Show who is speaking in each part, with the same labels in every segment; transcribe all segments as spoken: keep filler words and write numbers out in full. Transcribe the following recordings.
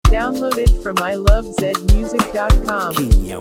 Speaker 1: Downloaded from I love zed music dot com.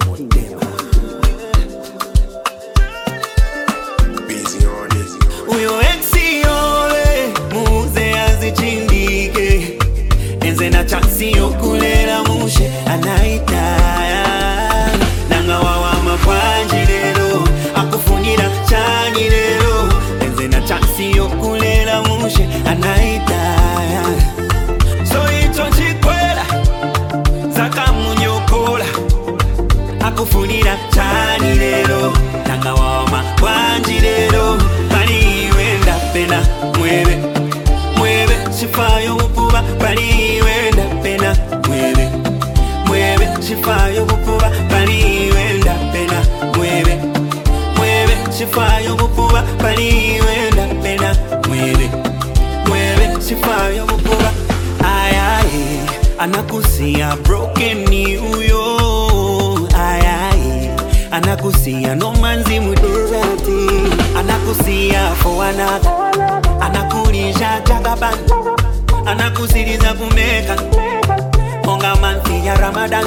Speaker 2: Busy on this.
Speaker 3: Uyo exi yole muze azichindike enze na chansi yokulela mushe anaitaya nanga wawa mapwanji lero akufunira chani lero enze na chansi yokulela mushe anaitaya so ito chikwela zaka munyokola akufunira chani lero nanga wawa mapwanji lero pena mueve mueve sifayo bupuba bali wenda pena mueve mueve sifayo bupuba bali wenda pena mueve mueve sifayo bupuba bali wenda pena mueve mueve sifayo bupuba ay ay anakusia broken ni uyo ay ay anakusia no manzi mudurati anakusia for another anakulisha jagaban anakusiriza kumeka monga manthi ya Ramadan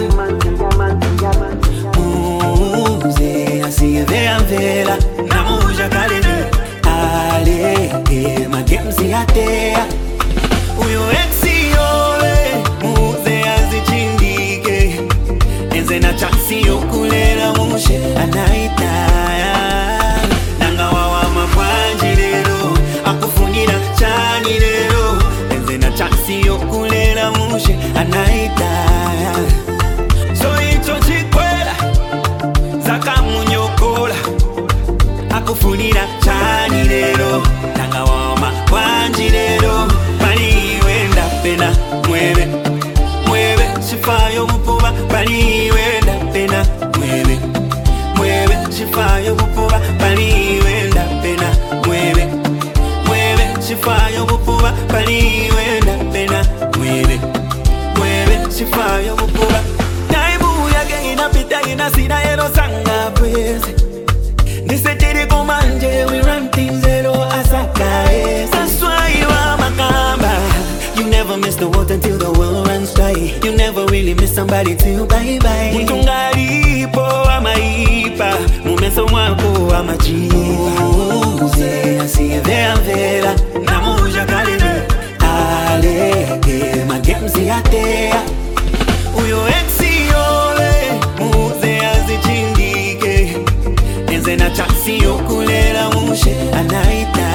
Speaker 3: muze asiyevea mvela na muja kaleni ale magemzi yatea uyo exi yole muze azichindike enze na chansi yokulela mushe anaitaya nanga wawa mapwanji lero akufunira chani lero enze na chansi yokulela mushe anaitaya so ito chikwela zaka munyokola akufunira chani lero nanga wawa mapwanji lero bali wenda pena mueve mueve sifayo bupuba bali wenda pena mueve mueve sifayo bupuba bali wenda pena mueve mueve sifayo bupuba bali wenda pena mueve mueve sifayo bupuba naibu yake inapita inasina ero sanga pweze nisetiri kumanje we run things zero asakae that's why you are my kamba. You never miss the water till the world runs dry. You never really miss somebody till bye bye. Mutungaripo amaipa mumeso mwako amajipa uze asiyevea mvela na muja kaleni ale magemzi yatea uyo exi yole muze azichindike enze na chansi yokulela mushe anaita